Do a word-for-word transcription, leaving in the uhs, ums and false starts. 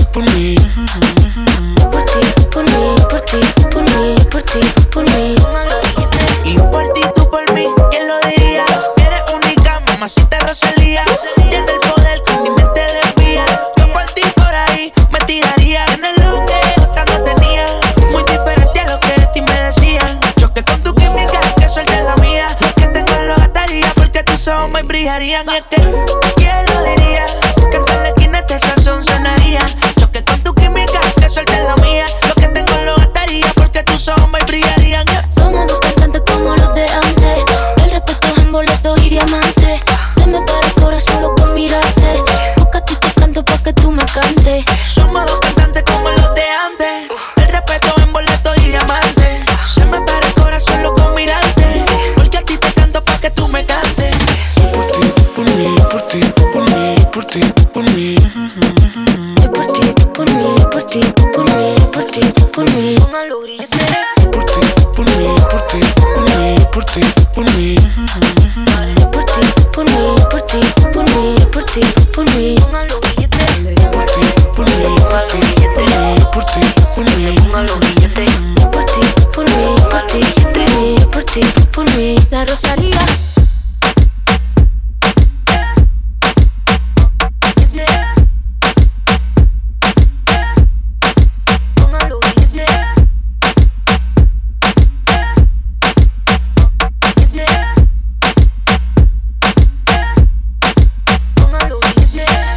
por mí. Por ti, por mí, por ti, por mí, por ti, por mí. Y yo por ti, tú por mí, ¿quién lo diría? Eres única, mamacita Rosalía. Tiene el poder que mi mente desvía. Yo por ti por ahí me tiraría. Tienes lo que otra no tenía, muy diferente a lo que de ti me decían. Choque con tu química, que suelte la mía. Lo que tengo lo gastaría porque tus ojos me brillarían. Y es que, ¿quién lo diría? Que en la esquina este sazón sonaría. Choque con tu química, que suelte la mía. Lo que tengo lo gastaría porque tus ojos me brillarían. Somos dos cantantes como los de antes. El respeto es en boletos y diamantes. Se me para el corazón solo con mirarte. Busca a ti te canto pa' que tú me cantes. Somos dos cantantes como los de antes. El respeto en boletos y diamantes. Se me para el corazón solo con mirarte. Porque a ti te canto pa' que tú me cantes. Por ti, por mí, por ti, por mí, por ti, por mí. Yo por ti, por mí, por ti, por mí, por ti, por mí. Por ti, por mí, por ti, por mí, por ti, por mí.